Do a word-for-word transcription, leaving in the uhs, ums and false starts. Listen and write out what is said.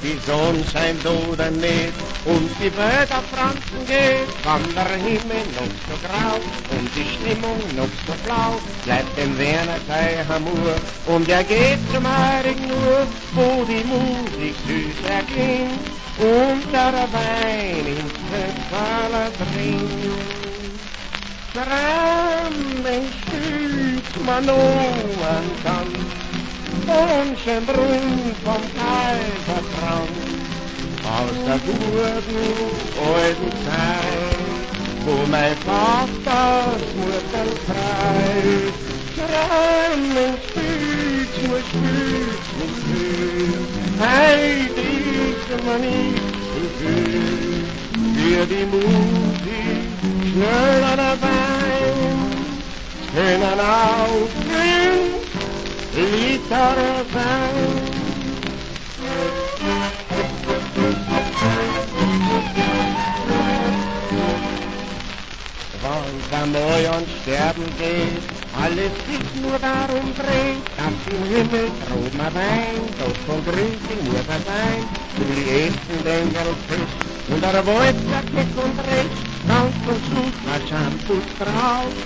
die Sonne scheint oder nicht und die Welt auf Franzen geht, kann der Himmel noch so grau und die Stimmung noch so blau, bleibt dem Werner kein Hamur und er geht zum Heiligen nur, wo die Musik süß erklingt und der Wein ins Festfaller dringt. Schramm, ein Stück man oben kann, und schön Brunn vom Kaisertraum, aus der guten alten Zeit, wo mein Vater Mutter freit. Schramm, ein Stück, nur Stück, nur Stück, heut ist man nicht so viel, für die Musik schneller dabei, können aufgehen, Lieder sein. Wenn der Neuen sterben geht, alles sich nur darum dreht, dass im Himmel droben ein Wein, dort von Grüßen muss er sein, zu die ersten Dengelfisch, und der Wolf sagt mit und recht, ganz zum Schluss war Shampoos drauf.